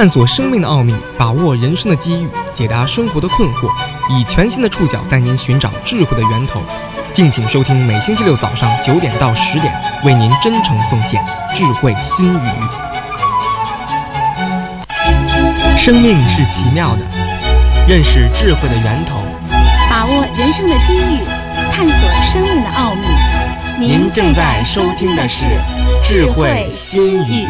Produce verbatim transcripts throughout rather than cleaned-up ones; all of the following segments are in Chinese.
探索生命的奥秘，把握人生的机遇，解答生活的困惑，以全新的触角带您寻找智慧的源头。敬请收听每星期六早上九点到十点，为您真诚奉献智慧心语。生命是奇妙的，认识智慧的源头， 把握人生的机遇，探索生命的奥秘。 您正在收听的是智慧心语。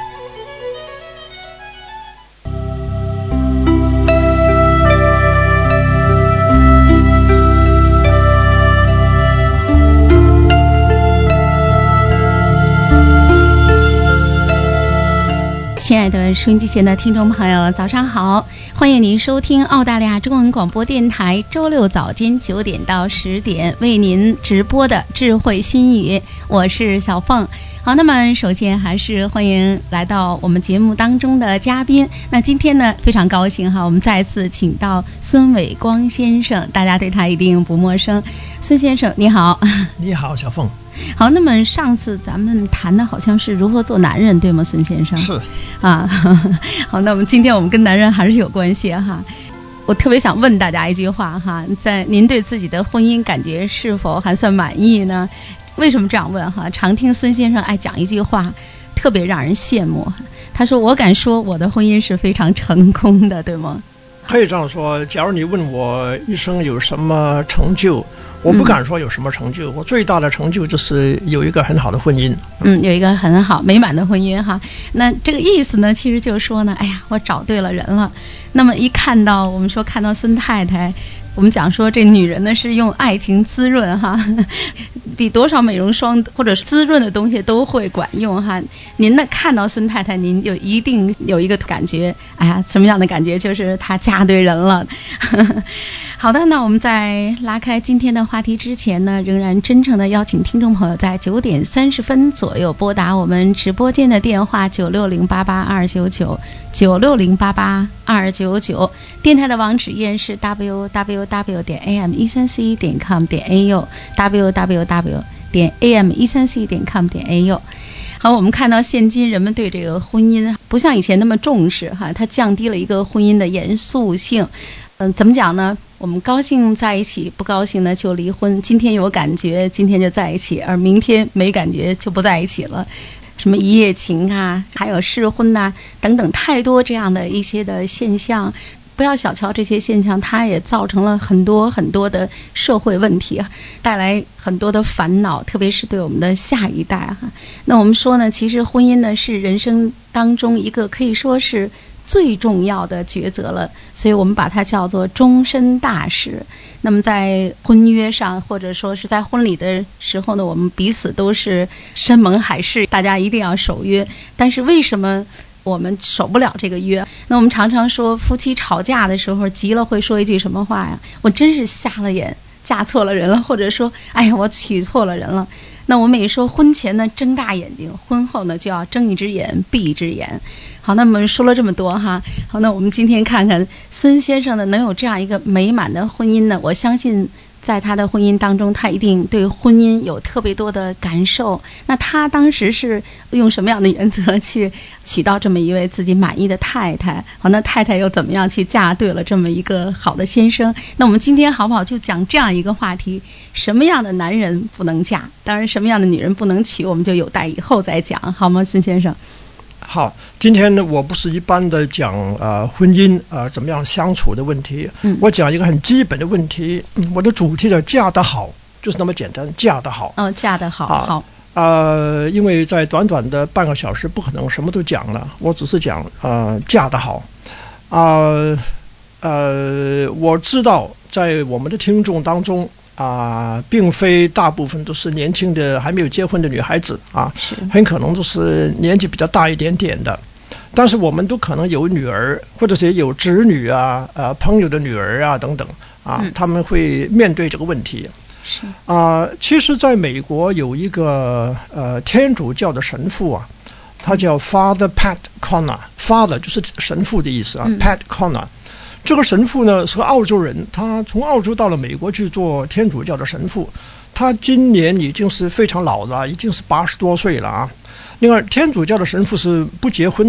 亲爱的收音机前的听众朋友，早上好！欢迎您收听澳大利亚中文广播电台周六早间九点到十点为您直播的智慧心语，我是小凤。好，那么首先还是欢迎来到我们节目当中的嘉宾。那今天呢，非常高兴哈，我们再次请到孙伟光先生，大家对他一定不陌生。孙先生，你好。 你好，小凤。 好，那么上次咱们谈的好像是如何做男人，对吗，孙先生？ 是啊。好，那么今天我们跟男人还是有关系哈。我特别想问大家一句话哈，在您对自己的婚姻感觉是否还算满意呢？为什么这样问哈？常听孙先生爱讲一句话，特别让人羡慕。他说：“我敢说我的婚姻是非常成功的，对吗？” 可以这样说。假如你问我一生有什么成就，我不敢说有什么成就。嗯、我最大的成就就是有一个很好的婚姻。 嗯，有一个很好美满的婚姻哈。那这个意思呢，其实就是说呢，哎呀，我找对了人了。那么一看到我们说看到孙太太。我们讲说这女人呢是用爱情滋润哈，比多少美容霜或者滋润的东西都会管用哈。您呢看到孙太太，您就一定有一个感觉，哎呀，什么样的感觉？就是她嫁对人了。好的，那我们在拉开今天的话题之前呢，仍然真诚的邀请听众朋友在九点三十分左右拨打我们直播间的电话九六零八八二九九九六零八八二九九，电台的网址依然是 w w w 点 a m 一三四一点 com 点 a u w w w 点 a m 一三四一点 com 点 a u。好，我们看到现今人们对这个婚姻不像以前那么重视哈，它降低了一个婚姻的严肃性。嗯，怎么讲呢？我们高兴在一起，不高兴呢就离婚。今天有感觉，今天就在一起，而明天没感觉就不在一起了。什么一夜情啊，还有试婚呐、啊，等等，太多这样的一些的现象。不要小瞧这些现象，它也造成了很多很多的社会问题啊，带来很多的烦恼，特别是对我们的下一代哈、啊。那我们说呢，其实婚姻呢是人生当中一个可以说是最重要的抉择了，所以我们把它叫做终身大事。那么在婚约上，或者说是在婚礼的时候呢，我们彼此都是山盟海誓，大家一定要守约。但是为什么我们守不了这个约？那我们常常说夫妻吵架的时候急了会说一句什么话呀？我真是瞎了眼，嫁错了人了，或者说哎呀我娶错了人了。那我们也说婚前呢睁大眼睛，婚后呢就要睁一只眼闭一只眼。好，那么说了这么多哈，好，那我们今天看看孙先生呢能有这样一个美满的婚姻呢，我相信在他的婚姻当中，他一定对婚姻有特别多的感受。那他当时是用什么样的原则去娶到这么一位自己满意的太太？好，那太太又怎么样去嫁对了这么一个好的先生？那我们今天好不好就讲这样一个话题：什么样的男人不能嫁？当然，什么样的女人不能娶，我们就有待以后再讲，好吗，孙先生？ 好，今天呢，我不是一般的讲呃婚姻呃怎么样相处的问题，嗯，我讲一个很基本的问题。嗯、我的主题叫嫁得好，就是那么简单，嫁得好。 哦，嫁得好， 啊、 好。 呃，因为在短短的半个小时不可能什么都讲了，我只是讲呃嫁得好。啊 呃, 呃，我知道在我们的听众当中。啊、呃，并非大部分都是年轻的还没有结婚的女孩子啊，很可能都是年纪比较大一点点的。但是我们都可能有女儿，或者是有侄女啊、呃朋友的女儿啊等等啊，嗯、他们会面对这个问题。 是啊、呃，其实在美国有一个呃天主教的神父啊，他叫 Father Pat Connor，Father 就是神父的意思啊、嗯、，Pat Connor。这个神父呢是个澳洲人，他从澳洲到了美国去做天主教的神父，他今年已经是非常老了，已经是八十多岁了啊。另外，天主教的神父是不结婚的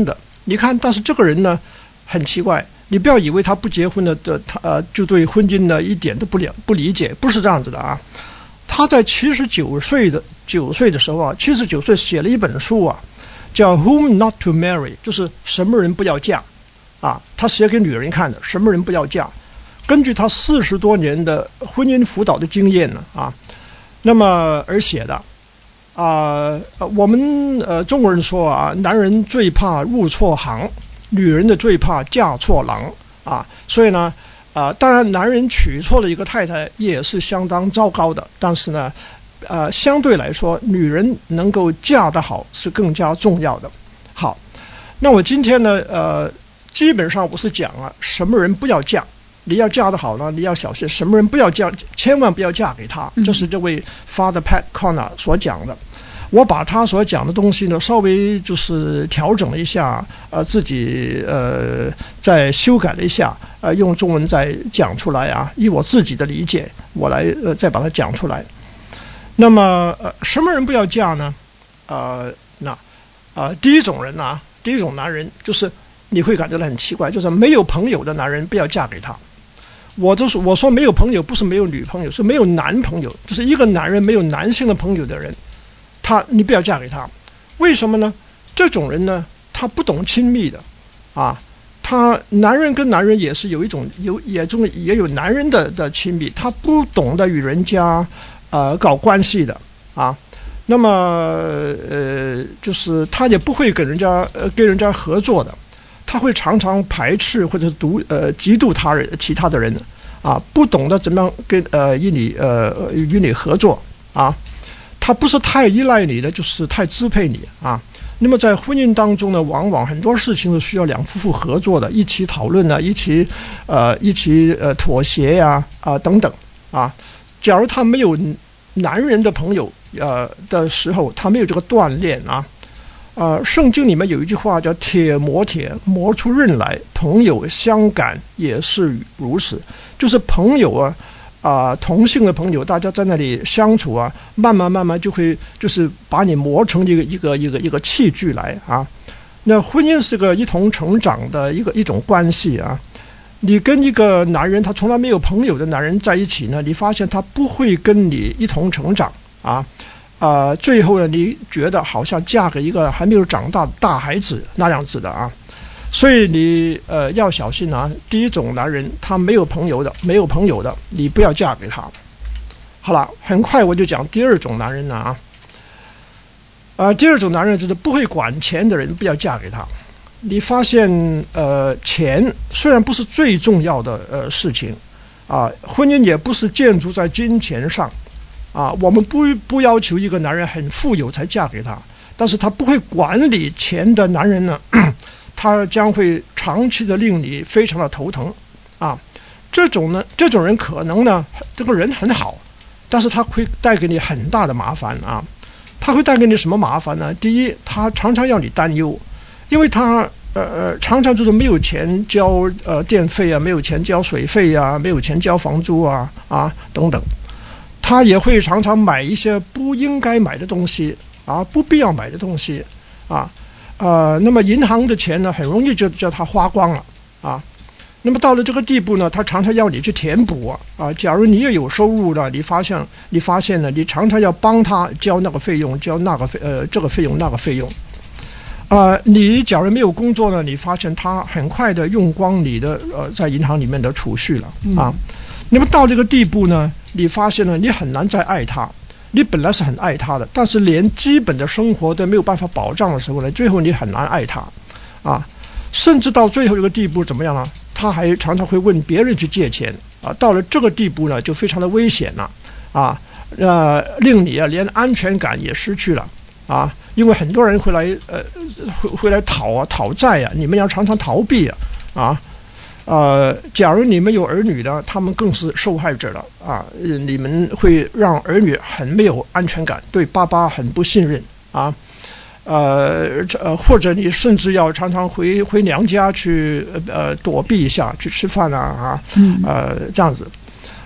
你看，但是这个人呢很奇怪，你不要以为他不结婚的的他呃就对婚姻呢一点都不了不理解，不是这样子的啊。他在七十九岁的九岁的时候啊，七十九岁写了一本书啊，叫《Whom Not to Marry》，就是什么人不要嫁啊。他写给女人看的，什么人不要嫁。根据他四十多年的婚姻辅导的经验呢啊，那么而写的啊。我们呃中国人说啊，男人最怕入错行，女人的最怕嫁错郎啊。所以呢。啊、呃，当然，男人娶错了一个太太也是相当糟糕的。但是呢，呃，相对来说，女人能够嫁得好是更加重要的。好，那我今天呢，呃，基本上我是讲啊，什么人不要嫁，你要嫁得好呢，你要小心，什么人不要嫁，千万不要嫁给他。这是这位 Father Pat Connor 所讲的。我把他所讲的东西呢，稍微就是调整了一下，呃，自己呃再修改了一下，呃，用中文再讲出来啊，以我自己的理解，我来呃再把它讲出来。那么呃，什么人不要嫁呢？呃，那啊、呃，第一种人啊，第一种男人就是你会感觉到很奇怪，就是没有朋友的男人不要嫁给他。我就是我说没有朋友，不是没有女朋友，是没有男朋友，就是一个男人没有男性的朋友的人。他，你不要嫁给他，为什么呢？这种人呢，他不懂亲密的，啊，他男人跟男人也是有一种有也中也有男人的的亲密，他不懂得与人家呃搞关系的啊，那么呃就是他也不会跟人家呃跟人家合作的，他会常常排斥或者独呃嫉妒他人其他的人啊，不懂得怎么样跟呃与你呃与你合作啊。他不是太依赖你的，就是太支配你啊。那么在婚姻当中呢，往往很多事情是需要两夫妇合作的，一起讨论啊，一起呃一起呃妥协呀 啊, 啊等等啊。假如他没有男人的朋友呃的时候，他没有这个锻炼啊。呃，圣经里面有一句话叫铁磨铁，磨出刃来，朋友相感也是如此，就是朋友啊。啊、呃，同性的朋友，大家在那里相处啊，慢慢慢慢就会就是把你磨成一个一个一个一个器具来啊。那婚姻是个一同成长的一个一种关系啊。你跟一个男人，他从来没有朋友的男人在一起呢，你发现他不会跟你一同成长啊。啊、呃，最后呢，你觉得好像嫁给一个还没有长大的大孩子那样子的啊。所以你呃要小心啊！第一种男人他没有朋友的，没有朋友的，你不要嫁给他。好了，很快我就讲第二种男人了啊。啊、呃，第二种男人就是不会管钱的人，不要嫁给他。你发现呃，钱虽然不是最重要的呃事情啊，婚姻也不是建筑在金钱上啊。我们不不要求一个男人很富有才嫁给他，但是他不会管理钱的男人呢。他将会长期的令你非常的头疼啊！这种呢，这种人可能呢，这个人很好，但是他会带给你很大的麻烦啊！他会带给你什么麻烦呢？第一，他常常要你担忧，因为他呃呃常常就是没有钱交呃电费啊，没有钱交水费啊，没有钱交房租啊啊等等。他也会常常买一些不应该买的东西啊，不必要买的东西啊。呃，那么银行的钱呢，很容易就叫他花光了啊。那么到了这个地步呢，他常常要你去填补啊。啊假如你也有收入了，你发现你发现呢，你常常要帮他交那个费用，交那个费呃这个费用那个费用。啊、呃，你假如没有工作呢，你发现他很快的用光你的呃在银行里面的储蓄了啊。嗯、那么到这个地步呢，你发现呢，你很难再爱他。你本来是很爱他的，但是连基本的生活都没有办法保障的时候呢，最后你很难爱他，啊，甚至到最后一个地步怎么样呢？他还常常会问别人去借钱，啊，到了这个地步呢，就非常的危险了，啊，呃，令你啊连安全感也失去了，啊，因为很多人会来呃会会来讨啊讨债啊，你们要常常逃避啊，啊。呃，假如你们有儿女的，他们更是受害者了啊！你们会让儿女很没有安全感，对爸爸很不信任啊，呃呃，或者你甚至要常常回回娘家去呃躲避一下，去吃饭啊啊，呃这样子。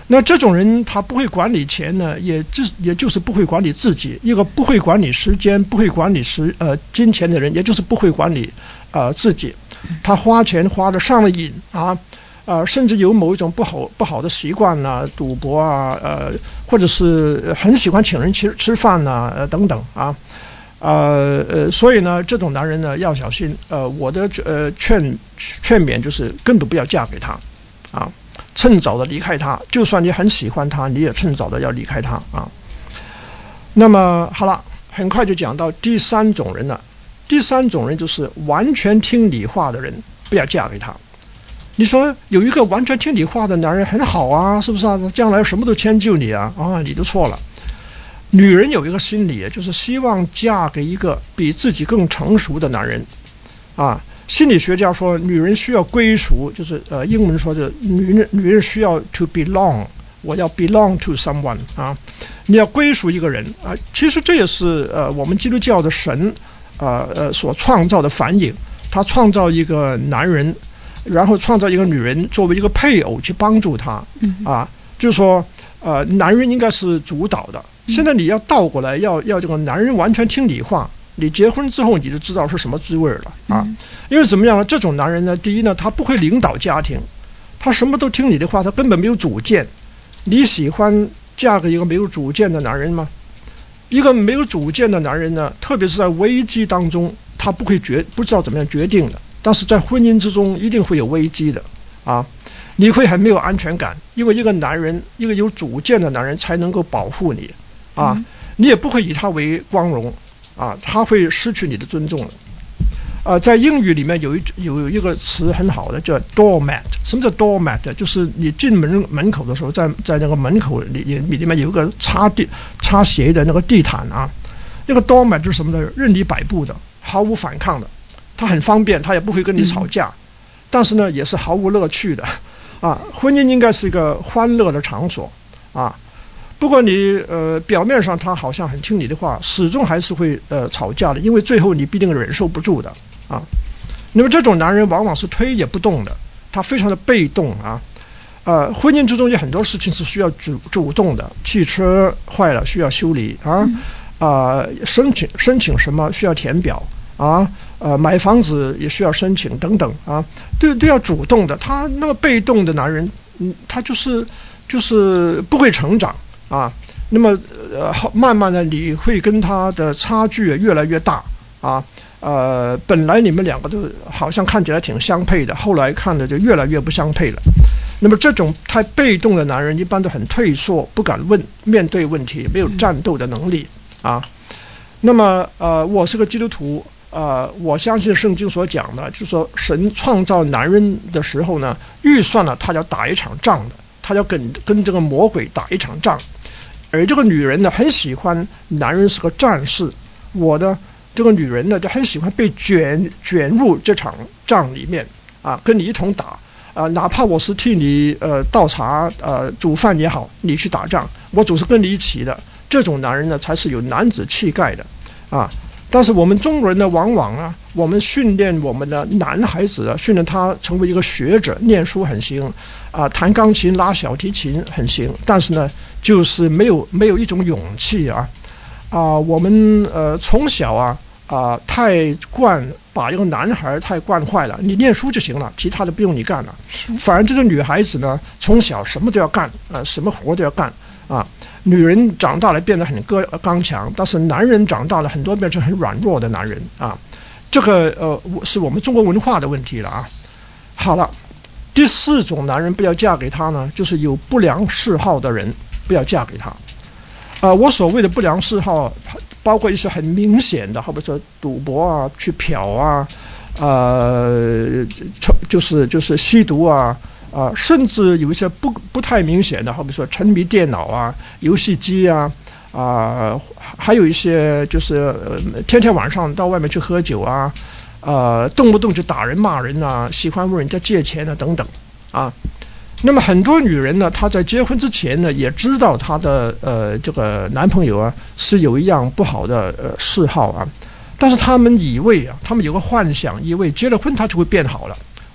那这种人他不会管理钱呢，也就也就是不会管理自己。一个不会管理时间、不会管理时呃金钱的人，也就是不会管理呃自己。他花钱花得上了瘾啊，呃，甚至有某一种不好不好的习惯呐、啊，赌博啊，呃，或者是很喜欢请人吃吃饭呐、啊，呃等等啊。呃呃，所以呢，这种男人呢要小心。呃，我的呃劝劝勉就是根本不要嫁给他，啊。趁早的离开他，就算你很喜欢他，你也趁早的要离开他啊。那么好了，很快就讲到第三种人了。第三种人就是完全听你话的人，不要嫁给他。你说有一个完全听你话的男人很好啊，是不是啊？将来什么都迁就你啊，啊，你都错了。女人有一个心理，就是希望嫁给一个比自己更成熟的男人啊。心理学家说，女人需要归属，就是呃，英文说的，女人女人需要 to belong， 我要 belong to someone 啊，你要归属一个人啊。其实这也是呃我们基督教的神呃呃所创造的反应，他创造一个男人，然后创造一个女人作为一个配偶去帮助他啊，就是说呃男人应该是主导的。现在你要倒过来，要要这个男人完全听你话。你结婚之后你就知道是什么滋味了啊！因为怎么样呢？这种男人呢，第一呢，他不会领导家庭，他什么都听你的话，他根本没有主见。你喜欢嫁给一个没有主见的男人吗？一个没有主见的男人呢，特别是在危机当中，他不会决不知道怎么样决定的。但是在婚姻之中一定会有危机的啊！你会很没有安全感，因为一个男人，一个有主见的男人才能够保护你啊！你也不会以他为光荣。啊，他会失去你的尊重了。呃，在英语里面有一有一个词很好的叫 doormat。什么叫 doormat？ 就是你进门门口的时候，在在那个门口里里面有一个擦地擦鞋的那个地毯啊。那个 doormat 就是什么呢？任你摆布的，毫无反抗的。它很方便，它也不会跟你吵架，嗯、但是呢，也是毫无乐趣的。啊，婚姻应该是一个欢乐的场所啊。不过你呃表面上他好像很听你的话，始终还是会呃吵架的，因为最后你必定忍受不住的啊。那么这种男人往往是推也不动的，他非常的被动啊。呃，婚姻之中有很多事情是需要主主动的，汽车坏了需要修理啊，啊、呃、申请申请什么需要填表啊，呃买房子也需要申请等等啊，都都要主动的。他那个被动的男人，嗯，他就是就是不会成长。啊，那么呃，慢慢的你会跟他的差距越来越大啊，呃，本来你们两个都好像看起来挺相配的，后来看的就越来越不相配了。那么这种太被动的男人一般都很退缩，不敢问面对问题，没有战斗的能力啊。那么呃，我是个基督徒啊、呃，我相信圣经所讲的，就是说神创造男人的时候呢，预算了他要打一场仗的，他要跟跟这个魔鬼打一场仗。而这个女人呢，很喜欢男人是个战士。我的这个女人呢，就很喜欢被卷卷入这场仗里面啊，跟你一同打啊，哪怕我是替你呃倒茶呃煮饭也好，你去打仗，我总是跟你一起的。这种男人呢，才是有男子气概的啊。但是我们中国人呢，往往啊，我们训练我们的男孩子啊，训练他成为一个学者，念书很行啊，弹钢琴、拉小提琴很行，但是呢，就是没有没有一种勇气啊啊！我们呃从小啊啊太惯把一个男孩太惯坏了，你念书就行了，其他的不用你干了。反而这个女孩子呢，从小什么都要干啊，什么活都要干啊。女人长大了变得很刚强，但是男人长大了很多变成很软弱的男人啊。这个呃是我们中国文化的问题了啊。好了，第四种男人不要嫁给他呢，就是有不良嗜好的人，不要嫁给他。啊、呃，我所谓的不良嗜好，包括一些很明显的，好比说赌博啊、去嫖啊，呃，就是就是吸毒啊。啊，甚至有一些不不太明显的，好比说沉迷电脑啊、游戏机啊，啊，还有一些就是呃天天晚上到外面去喝酒啊，呃，动不动就打人骂人啊，喜欢问人家借钱啊等等啊。那么很多女人呢，她在结婚之前呢，也知道她的呃这个男朋友啊是有一样不好的呃嗜好啊，但是她们以为啊，她们有个幻想，以为结了婚他就会变好了。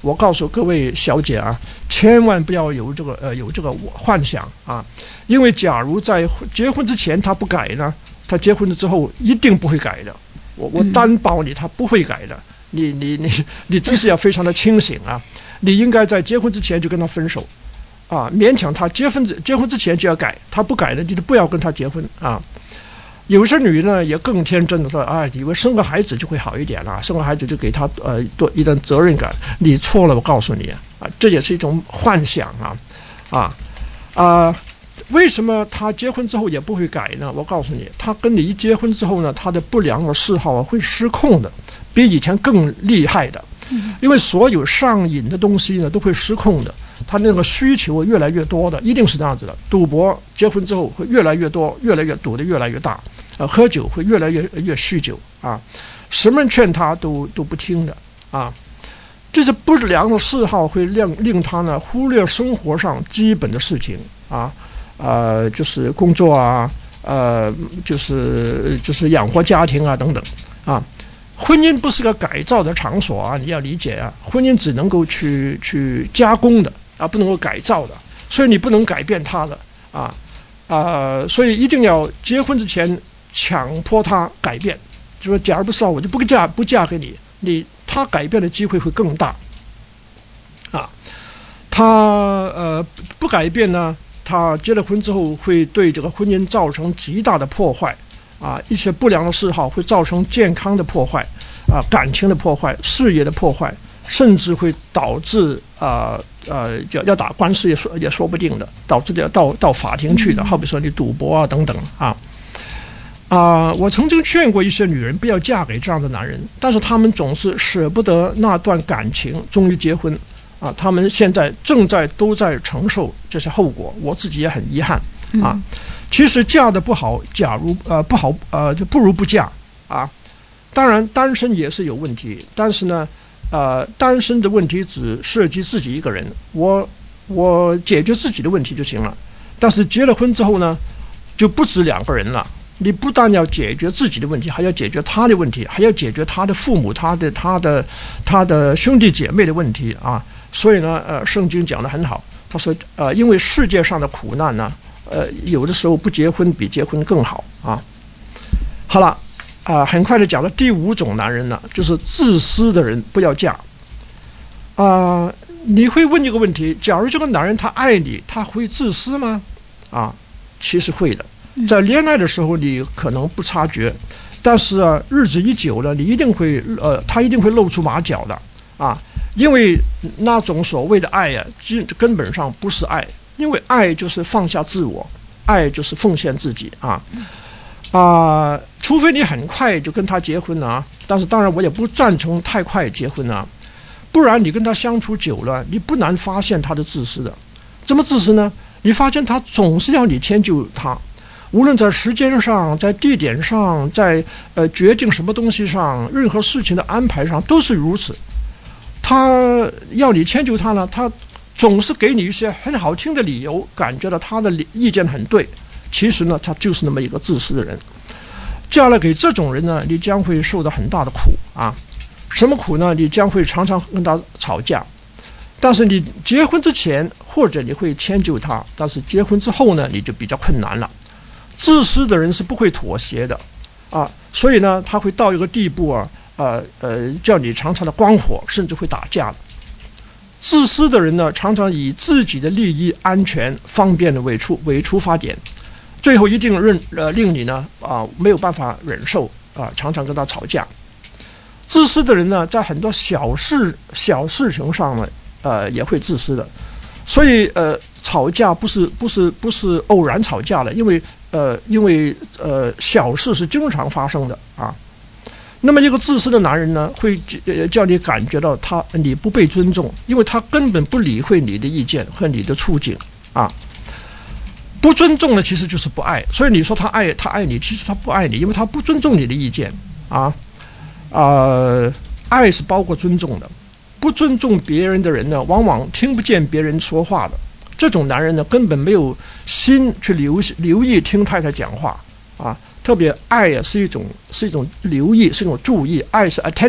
我告诉各位小姐啊，千万不要有这个呃有这个幻想啊，因为假如在结婚之前他不改呢，他结婚了之后一定不会改的。我我担保你，他不会改的。你你你你真是要非常的清醒啊！你应该在结婚之前就跟他分手，啊，勉强他结婚结婚之前就要改，他不改呢，你就不要跟他结婚啊。有些女人呢也更天真的说啊，以为生个孩子就会好一点了，生个孩子就给他呃多一点责任感。你错了，我告诉你啊，这也是一种幻想啊啊啊！为什么他结婚之后也不会改呢？我告诉你，他跟你一结婚之后呢，他的不良的嗜好啊会失控的，比以前更厉害的。因为所有上瘾的东西呢都会失控的，他那个需求越来越多的，一定是这样子的。赌博结婚之后会越来越多，越来越赌的越来越大，呃，喝酒会越来越越酗酒啊，什么人劝他都都不听的啊。这是不良的嗜好会令令他呢忽略生活上基本的事情啊，呃，就是工作啊，呃，就是就是养活家庭啊等等啊。婚姻不是个改造的场所啊，你要理解啊，婚姻只能够去去加工的啊，不能够改造的，所以你不能改变他的啊啊、呃，所以一定要结婚之前强迫他改变，就说假如不是我就不嫁不嫁给你，你他改变的机会会更大啊。他呃不改变呢，他结了婚之后会对这个婚姻造成极大的破坏。啊，一些不良的嗜好会造成健康的破坏，啊，感情的破坏，事业的破坏，甚至会导致啊呃要要打官司也说也说不定的，导致要到到法庭去的。好比说你赌博啊等等啊啊，我曾经劝过一些女人不要嫁给这样的男人，但是他们总是舍不得那段感情，终于结婚啊，他们现在正在都在承受这些后果，我自己也很遗憾啊。其实嫁的不好，假如呃不好呃就不如不嫁啊。当然单身也是有问题，但是呢，呃单身的问题只涉及自己一个人，我我解决自己的问题就行了。但是结了婚之后呢，就不止两个人了。你不但要解决自己的问题，还要解决他的问题，还要解决他的父母、他的他的他的兄弟姐妹的问题啊。所以呢，呃，圣经讲得很好，他说呃，因为世界上的苦难呢。呃，有的时候不结婚比结婚更好啊。好了，啊、呃，很快的讲到第五种男人呢，就是自私的人不要嫁。啊、呃，你会问一个问题：假如这个男人他爱你，他会自私吗？啊，其实会的。在恋爱的时候你可能不察觉，但是啊，日子一久了，你一定会呃，他一定会露出马脚的啊，因为那种所谓的爱呀、啊，根本上不是爱。因为爱就是放下自我，爱就是奉献自己啊啊、呃！除非你很快就跟他结婚啊，但是当然我也不赞成太快结婚啊，不然你跟他相处久了，你不难发现他的自私的。怎么自私呢？你发现他总是要你迁就他，无论在时间上、在地点上、在呃决定什么东西上，任何事情的安排上都是如此。他要你迁就他呢，他总是给你一些很好听的理由，感觉到他的意见很对，其实呢他就是那么一个自私的人。嫁了给这种人呢，你将会受到很大的苦啊。什么苦呢？你将会常常跟他吵架，但是你结婚之前或者你会迁就他，但是结婚之后呢，你就比较困难了。自私的人是不会妥协的啊，所以呢他会到一个地步啊，呃呃叫你常常的光火，甚至会打架的。自私的人呢，常常以自己的利益、安全、方便的为出为出发点，最后一定认呃令你呢啊、呃、没有办法忍受啊、呃，常常跟他吵架。自私的人呢，在很多小事小事情上呢，呃也会自私的，所以呃吵架不是不是不是偶然吵架了，因为呃因为呃小事是经常发生的啊。那么一个自私的男人呢，会叫你感觉到他你不被尊重，因为他根本不理会你的意见和你的处境啊。不尊重呢，其实就是不爱。所以你说他爱他爱你，其实他不爱你，因为他不尊重你的意见啊。呃，爱是包括尊重的，不尊重别人的人呢，往往听不见别人说话的。这种男人呢，根本没有心去留留意听太太讲话啊。特别爱啊是一种是一种留意，是一种注意，爱是 attention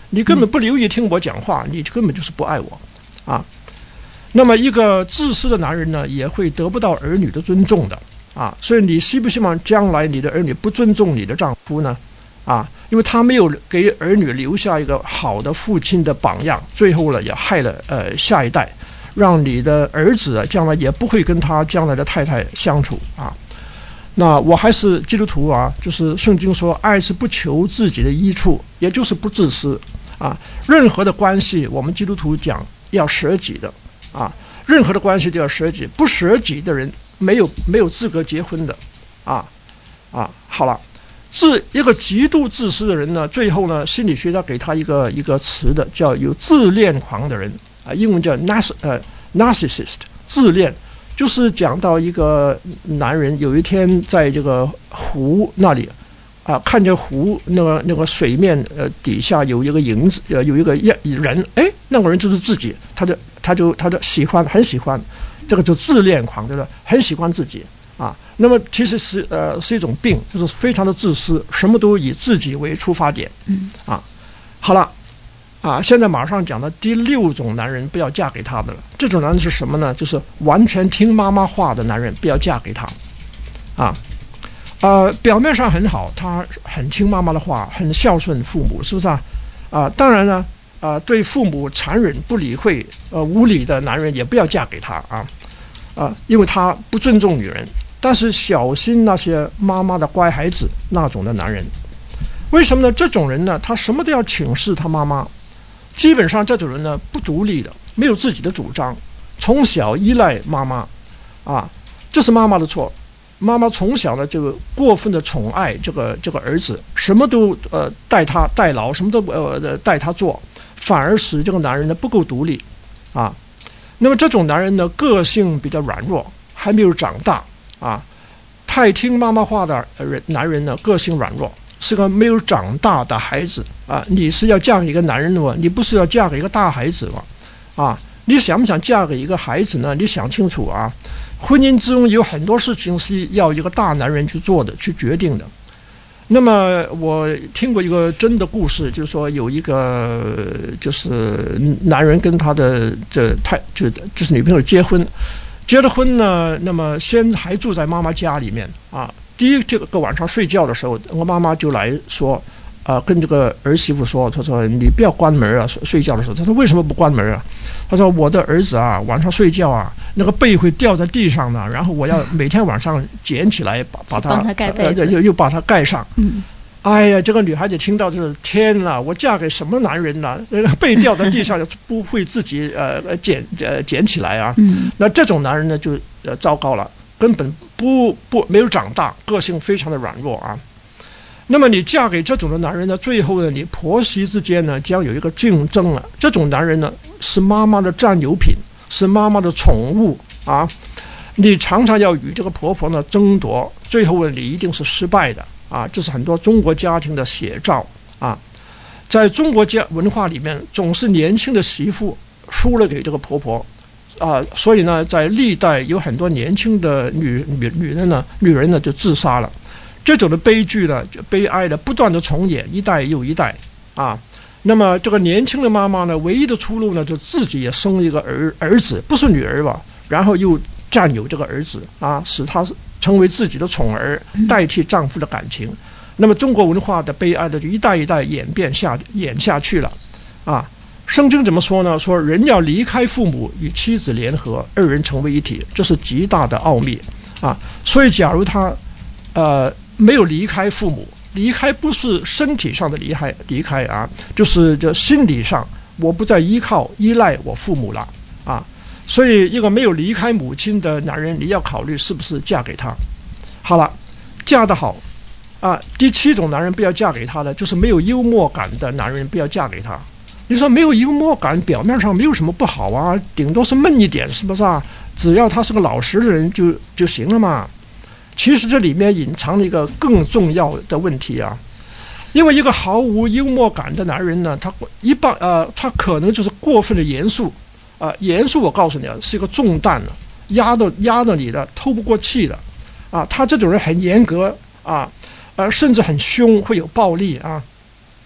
你根本不留意听我讲话，你根本就是不爱我啊。那么一个自私的男人呢，也会得不到儿女的尊重的啊。所以你希不希望将来你的儿女不尊重你的丈夫呢？啊，因为他没有给儿女留下一个好的父亲的榜样，最后呢也害了呃下一代，让你的儿子啊将来也不会跟他将来的太太相处啊。那我还是基督徒啊，就是圣经说爱是不求自己的益处，也就是不自私啊。任何的关系我们基督徒讲要舍己的啊，任何的关系都要舍己，不舍己的人没有没有资格结婚的啊啊。好了。自一个极度自私的人呢，最后呢，心理学家给他一个一个词的，叫有自恋狂的人啊，英文叫 narciss 呃 narcissist， 自恋，就是讲到一个男人有一天在这个湖那里啊，看见湖那个那个水面呃底下有一个影子，呃有一个人，哎，那个人就是自己，他就他就他就喜欢很喜欢，这个就自恋狂，对吧？很喜欢自己。啊，那么其实是呃是一种病，就是非常的自私，什么都以自己为出发点。 嗯， 啊，好了，啊，现在马上讲的第六种男人不要嫁给他的了。这种男人是什么呢？就是完全听妈妈话的男人，不要嫁给他。啊，呃，表面上很好，他很听妈妈的话，很孝顺父母，是不是啊？啊，当然呢，啊，对父母残忍不理会、呃无理的男人也不要嫁给他啊，啊，因为他不尊重女人。但是小心那些妈妈的乖孩子那种的男人，为什么呢？这种人呢，他什么都要请示他妈妈，基本上这种人呢不独立的，没有自己的主张，从小依赖妈妈，啊，这是妈妈的错。妈妈从小呢就过分的宠爱这个这个儿子，什么都呃带他代劳，什么都呃带他做，反而使这个男人呢不够独立，啊，那么这种男人呢个性比较软弱，还没有长大。啊，太听妈妈话的人，男人呢个性软弱，是个没有长大的孩子啊。你是要嫁给一个男人的吗？你不是要嫁给一个大孩子吗？啊，你想不想嫁给一个孩子呢？你想清楚啊。婚姻之中有很多事情是要一个大男人去做的，去决定的。那么我听过一个真的故事，就是说有一个就是男人跟他的这太就就是女朋友结婚。结了婚呢，那么先还住在妈妈家里面啊。第一这个晚上睡觉的时候，我妈妈就来说，啊，跟这个儿媳妇说，她说你不要关门啊，睡觉的时候。她说为什么不关门啊？她说我的儿子啊，晚上睡觉啊，那个被会掉在地上呢，然后我要每天晚上捡起来把把它帮他盖被子， 呃、又又把它盖上。 嗯。 哎呀，这个女孩子听到就是天哪！我嫁给什么男人呢？被掉在地上不会自己呃捡呃捡起来啊。 嗯。 那这种男人呢就呃糟糕了，根本不不没有长大，个性非常的软弱啊。那么你嫁给这种的男人呢，最后呢你婆媳之间呢将有一个竞争了。这种男人呢是妈妈的占有品，是妈妈的宠物啊。你常常要与这个婆婆呢争夺，最后呢你一定是失败的。啊，这是很多中国家庭的写照啊。在中国家文化里面，总是年轻的媳妇输了给这个婆婆啊，所以呢，在历代有很多年轻的女女女人呢，女人呢就自杀了。这种的悲剧呢，悲哀的不断的重演，一代又一代啊。那么这个年轻的妈妈呢，唯一的出路呢，就自己也生了一个儿儿子，不是女儿吧？然后又占有这个儿子啊，使他成为自己的宠儿，代替丈夫的感情。那么中国文化的悲哀的就一代一代演变下演下去了啊。圣经怎么说呢？说人要离开父母，与妻子联合，二人成为一体，这是极大的奥秘啊。所以假如他呃没有离开父母，离开不是身体上的离开离开啊，就是这心理上我不再依靠依赖我父母了啊。所以一个没有离开母亲的男人，你要考虑是不是嫁给他。好了，嫁得好啊。第七种男人不要嫁给他的，就是没有幽默感的男人，不要嫁给他。你说没有幽默感，表面上没有什么不好啊，顶多是闷一点，是不是啊？只要他是个老实的人就就行了嘛。其实这里面隐藏了一个更重要的问题啊，因为一个毫无幽默感的男人呢，他一般呃，他可能就是过分的严肃。啊、呃，严肃我告诉你啊，是一个重担了，压到压到你的，透不过气的，啊，他这种人很严格啊，呃，甚至很凶，会有暴力啊。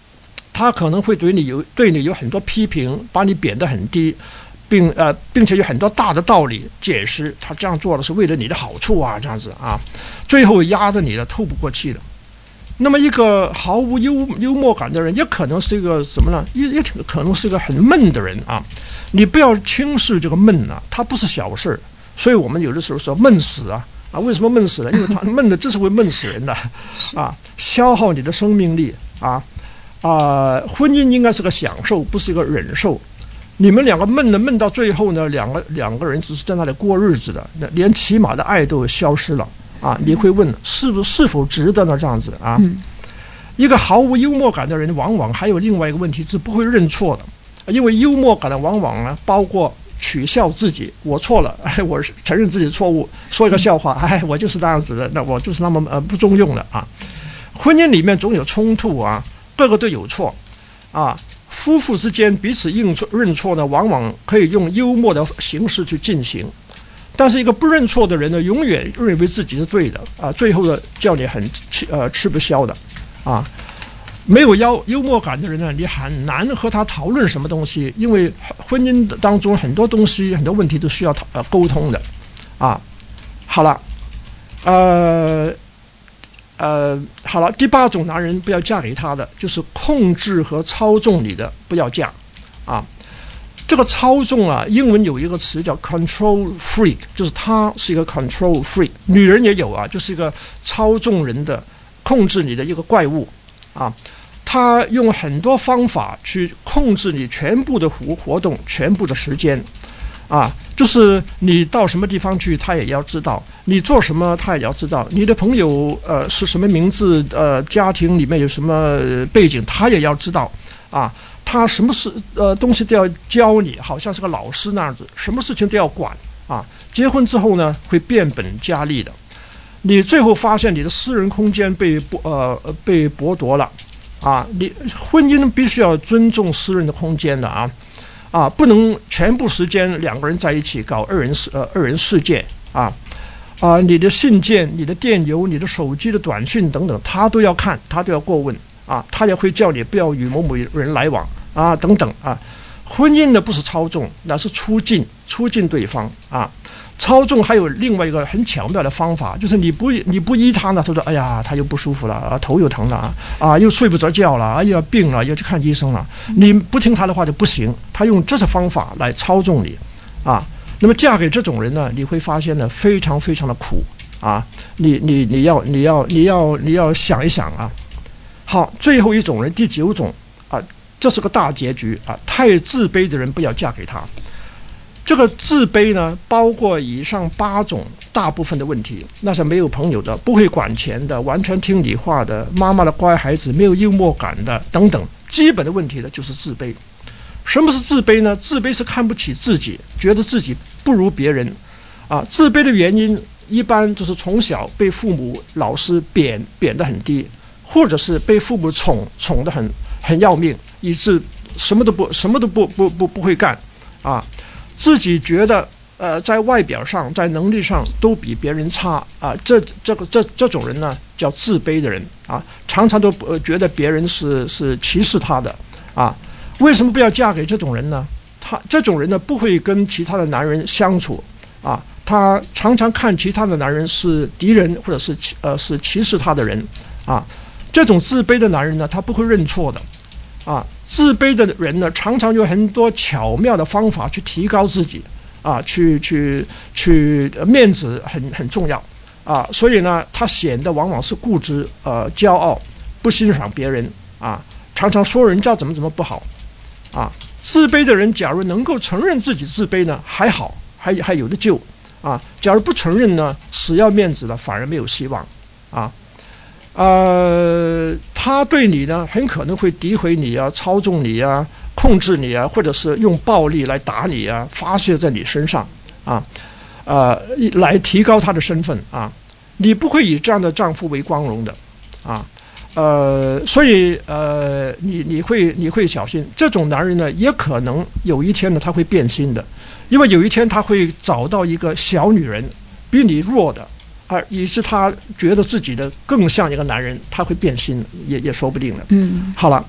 他可能会对你有对你有很多批评，把你贬得很低，并呃并且有很多大的道理解释，他这样做的是为了你的好处啊，这样子啊，最后压得你的透不过气的。那么一个毫无幽幽默感的人，也可能是一个什么呢？也也可能是一个很闷的人啊。你不要轻视这个闷啊，它不是小事。所以我们有的时候说闷死啊啊，为什么闷死了？因为他闷的这是会闷死人的啊，消耗你的生命力啊啊！婚姻应该是个享受，不是一个忍受。你们两个闷的闷到最后呢，两个两个人只是在那里过日子的，连起码的爱都消失了。啊，你会问是不是否值得呢？这样子啊，嗯、一个毫无幽默感的人，往往还有另外一个问题是不会认错的，因为幽默感的往往呢包括取笑自己，我错了，哎，我承认自己错误，说一个笑话，哎，我就是那样子的，那我就是那么呃不中用的啊。婚姻里面总有冲突啊，个个都有错啊。夫妇之间彼此认错认错呢，往往可以用幽默的形式去进行。但是一个不认错的人呢，永远认为自己是对的啊，最后呢叫你很吃呃吃不消的啊。没有幽幽默感的人呢，你很难和他讨论什么东西，因为婚姻当中很多东西很多问题都需要呃沟通的啊。好了，呃呃好了，第八种男人不要嫁给他的，就是控制和操纵你的，不要嫁啊。这个操纵啊，英文有一个词叫 control freak， 就是他是一个 control freak， 女人也有啊，就是一个操纵人的、控制你的一个怪物啊。他用很多方法去控制你全部的活活动、全部的时间啊，就是你到什么地方去，他也要知道；你做什么，他也要知道；你的朋友呃是什么名字，呃家庭里面有什么背景，他也要知道啊。他什么事呃东西都要教你，好像是个老师那样子，什么事情都要管啊。结婚之后呢，会变本加厉的。你最后发现你的私人空间被剥呃被剥夺了啊。你婚姻必须要尊重私人的空间的啊啊，不能全部时间两个人在一起搞二人世呃二人世界啊啊。你的信件、你的电邮、你的手机的短讯等等，他都要看，他都要过问啊。他也会叫你不要与某某人来往。啊，等等啊，婚姻呢不是操纵，那是促进促进对方啊。操纵还有另外一个很巧妙的方法，就是你不你不依他呢，他说哎呀他又不舒服了啊，头又疼了啊，啊又睡不着觉了，哎呀病了，要去看医生了。你不听他的话就不行，他用这些方法来操纵你啊。那么嫁给这种人呢，你会发现呢非常非常的苦啊。你你你要你要你要你要想一想啊。好，最后一种人，第九种啊。这是个大结局啊！太自卑的人不要嫁给他。这个自卑呢，包括以上八种大部分的问题，那是没有朋友的，不会管钱的，完全听你话的，妈妈的乖孩子，没有幽默感的等等，基本的问题呢就是自卑。什么是自卑呢？自卑是看不起自己，觉得自己不如别人啊。自卑的原因一般就是从小被父母、老师贬贬得很低，或者是被父母宠宠得很很要命。以致什么都不什么都不不不不会干啊，自己觉得呃在外表上在能力上都比别人差啊，这这个这这种人呢叫自卑的人啊，常常都呃觉得别人是是歧视他的啊。为什么不要嫁给这种人呢？他这种人呢不会跟其他的男人相处啊，他常常看其他的男人是敌人或者是呃是歧视他的人啊。这种自卑的男人呢，他不会认错的。啊，自卑的人呢，常常有很多巧妙的方法去提高自己，啊，去去去，面子很很重要，啊，所以呢，他显得往往是固执、呃骄傲，不欣赏别人，啊，常常说人家怎么怎么不好，啊，自卑的人假如能够承认自己自卑呢，还好，还还有的救，啊，假如不承认呢，死要面子了，反而没有希望，啊。呃，他对你呢，很可能会诋毁你啊，操纵你啊，控制你啊，或者是用暴力来打你啊，发泄在你身上啊，呃，来提高他的身份啊。你不会以这样的丈夫为光荣的啊，呃，所以呃，你你会你会小心，这种男人呢，也可能有一天呢，他会变心的，因为有一天他会找到一个小女人，比你弱的。而以致他觉得自己的更像一个男人，他会变心，也也说不定了。嗯，好了，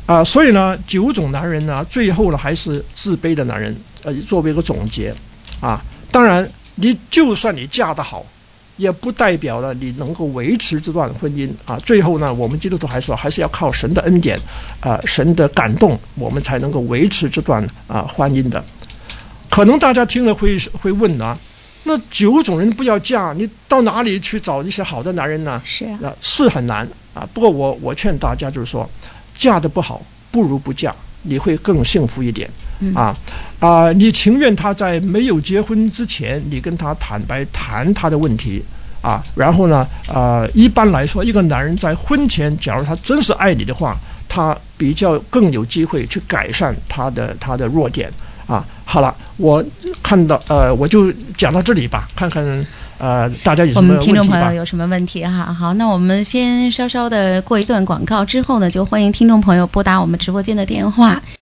啊、呃，所以呢，九种男人呢，最后呢还是自卑的男人，呃，作为一个总结啊。当然，你就算你嫁得好，也不代表了你能够维持这段婚姻啊。最后呢，我们基督徒还说，还是要靠神的恩典啊、呃，神的感动，我们才能够维持这段啊、呃、婚姻的。可能大家听了会会问啊，那九种人不要嫁，你到哪里去找一些好的男人呢？ 是啊， 呃、是很难啊。不过我我劝大家就是说，嫁得不好不如不嫁，你会更幸福一点。 嗯、 啊啊、呃！你情愿他在没有结婚之前，你跟他坦白谈他的问题啊，然后呢，呃，一般来说，一个男人在婚前，假如他真是爱你的话，他比较更有机会去改善他的他的弱点啊。好了，我看到呃，我就讲到这里吧，看看呃大家有什么问题吧。 我们听众朋友有什么问题哈？好，那我们先稍稍的过一段广告之后呢，就欢迎听众朋友拨打我们直播间的电话。